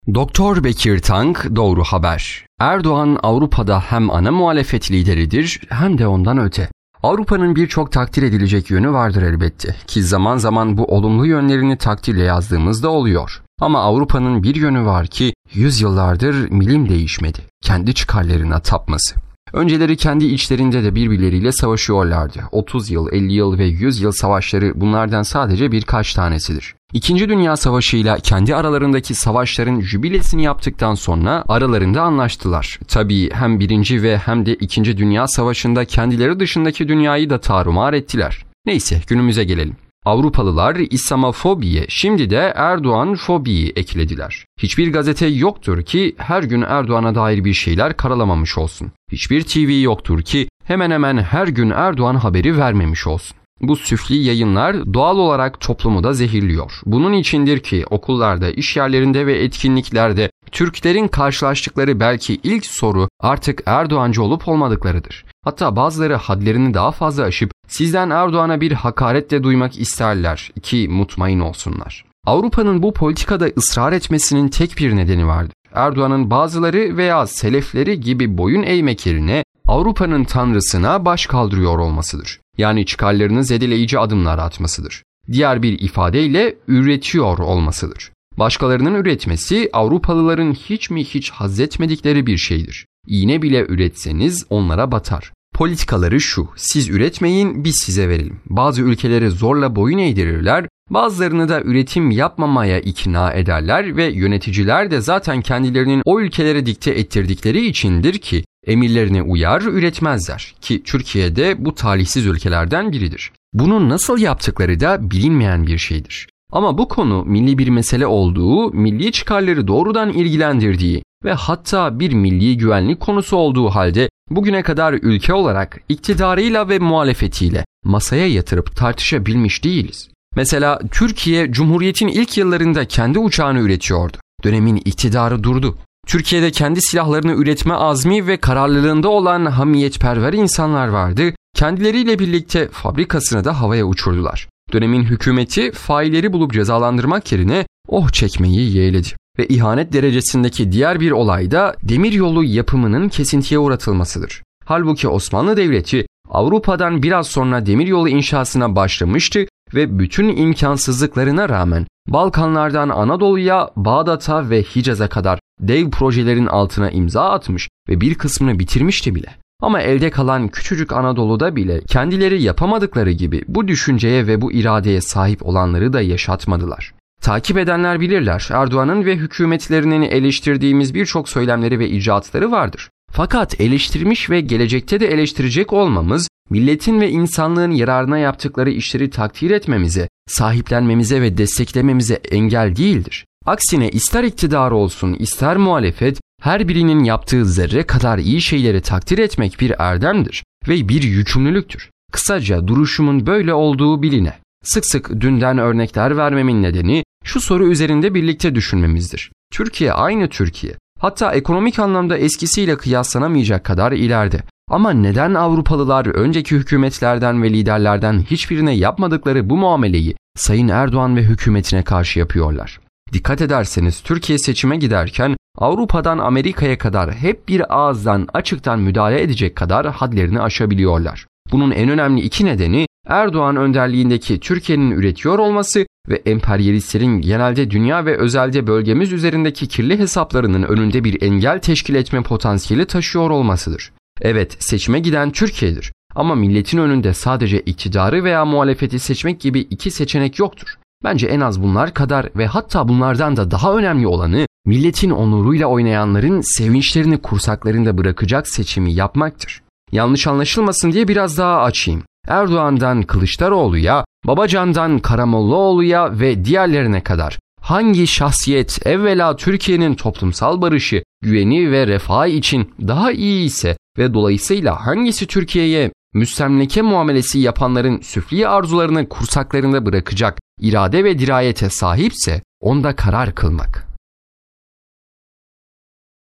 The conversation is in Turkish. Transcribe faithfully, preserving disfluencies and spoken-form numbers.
Doktor Bekir Tank Doğru Haber. Erdoğan Avrupa'da hem ana muhalefet lideridir hem de ondan öte. Avrupa'nın birçok takdir edilecek yönü vardır elbette ki zaman zaman bu olumlu yönlerini takdirle yazdığımızda oluyor. Ama Avrupa'nın bir yönü var ki yüzyıllardır milim değişmedi. Kendi çıkarlarına tapması. Önceleri kendi içlerinde de birbirleriyle savaşıyorlardı. otuz yıl, elli yıl ve yüz yıl savaşları bunlardan sadece birkaç tanesidir. İkinci Dünya Savaşı'yla kendi aralarındaki savaşların jübilesini yaptıktan sonra aralarında anlaştılar. Tabii hem birinci ve hem de ikinci Dünya Savaşı'nda kendileri dışındaki dünyayı da tarumar ettiler. Neyse günümüze gelelim. Avrupalılar İslamofobiye, şimdi de Erdoğan fobiyi eklediler. Hiçbir gazete yoktur ki her gün Erdoğan'a dair bir şeyler karalamamış olsun. Hiçbir T V yoktur ki hemen hemen her gün Erdoğan haberi vermemiş olsun. Bu süfli yayınlar doğal olarak toplumu da zehirliyor. Bunun içindir ki okullarda, iş yerlerinde ve etkinliklerde Türklerin karşılaştıkları belki ilk soru artık Erdoğancı olup olmadıklarıdır. Hatta bazıları hadlerini daha fazla aşıp sizden Erdoğan'a bir hakaret de duymak isterler ki mutmain olsunlar. Avrupa'nın bu politikada ısrar etmesinin tek bir nedeni vardır. Erdoğan'ın bazıları veya selefleri gibi boyun eğmek yerine Avrupa'nın tanrısına baş kaldırıyor olmasıdır. Yani çıkarlarını zedeleyici adımlar atmasıdır. Diğer bir ifadeyle üretiyor olmasıdır. Başkalarının üretmesi Avrupalıların hiç mi hiç haz etmedikleri bir şeydir. İğne bile üretseniz onlara batar. Politikaları şu: siz üretmeyin, biz size verelim. Bazı ülkeleri zorla boyun eğdirirler, bazılarını da üretim yapmamaya ikna ederler ve yöneticiler de zaten kendilerinin o ülkelere dikte ettirdikleri içindir ki emirlerine uyar, üretmezler ki Türkiye'de bu talihsiz ülkelerden biridir. Bunu nasıl yaptıkları da bilinmeyen bir şeydir. Ama bu konu milli bir mesele olduğu, milli çıkarları doğrudan ilgilendirdiği ve hatta bir milli güvenlik konusu olduğu halde bugüne kadar ülke olarak iktidarıyla ve muhalefetiyle masaya yatırıp tartışabilmiş değiliz. Mesela Türkiye Cumhuriyet'in ilk yıllarında kendi uçağını üretiyordu. Dönemin iktidarı durdu. Türkiye'de kendi silahlarını üretme azmi ve kararlılığında olan hamiyetperver insanlar vardı. Kendileriyle birlikte fabrikasını da havaya uçurdular. Dönemin hükümeti failleri bulup cezalandırmak yerine oh çekmeyi yeğledi. Ve ihanet derecesindeki diğer bir olay da demiryolu yapımının kesintiye uğratılmasıdır. Halbuki Osmanlı Devleti Avrupa'dan biraz sonra demiryolu inşasına başlamıştı ve bütün imkansızlıklarına rağmen Balkanlardan Anadolu'ya, Bağdat'a ve Hicaz'a kadar dev projelerin altına imza atmış ve bir kısmını bitirmişti bile. Ama elde kalan küçücük Anadolu'da bile kendileri yapamadıkları gibi bu düşünceye ve bu iradeye sahip olanları da yaşatmadılar. Takip edenler bilirler, Erdoğan'ın ve hükümetlerinin eleştirdiğimiz birçok söylemleri ve icraatları vardır. Fakat eleştirmiş ve gelecekte de eleştirecek olmamız, milletin ve insanlığın yararına yaptıkları işleri takdir etmemize, sahiplenmemize ve desteklememize engel değildir. Aksine ister iktidar olsun ister muhalefet, her birinin yaptığı zerre kadar iyi şeyleri takdir etmek bir erdemdir ve bir yükümlülüktür. Kısaca duruşumun böyle olduğu biline. Sık sık dünden örnekler vermemin nedeni şu soru üzerinde birlikte düşünmemizdir. Türkiye aynı Türkiye. Hatta ekonomik anlamda eskisiyle kıyaslanamayacak kadar ileride. Ama neden Avrupalılar önceki hükümetlerden ve liderlerden hiçbirine yapmadıkları bu muameleyi Sayın Erdoğan ve hükümetine karşı yapıyorlar? Dikkat ederseniz Türkiye seçime giderken Avrupa'dan Amerika'ya kadar hep bir ağızdan açıktan müdahale edecek kadar hadlerini aşabiliyorlar. Bunun en önemli iki nedeni Erdoğan önderliğindeki Türkiye'nin üretiyor olması ve emperyalistlerin genelde dünya ve özelde bölgemiz üzerindeki kirli hesaplarının önünde bir engel teşkil etme potansiyeli taşıyor olmasıdır. Evet, seçime giden Türkiye'dir ama milletin önünde sadece iktidarı veya muhalefeti seçmek gibi iki seçenek yoktur. Bence en az bunlar kadar ve hatta bunlardan da daha önemli olanı milletin onuruyla oynayanların sevinçlerini kursaklarında bırakacak seçimi yapmaktır. Yanlış anlaşılmasın diye biraz daha açayım. Erdoğan'dan Kılıçdaroğlu'ya, Babacan'dan Karamollaoğlu'ya ve diğerlerine kadar hangi şahsiyet evvela Türkiye'nin toplumsal barışı, güveni ve refahı için daha iyi ise ve dolayısıyla hangisi Türkiye'ye müstemleke muamelesi yapanların süfli arzularını kursaklarında bırakacak irade ve dirayete sahipse onda karar kılmak.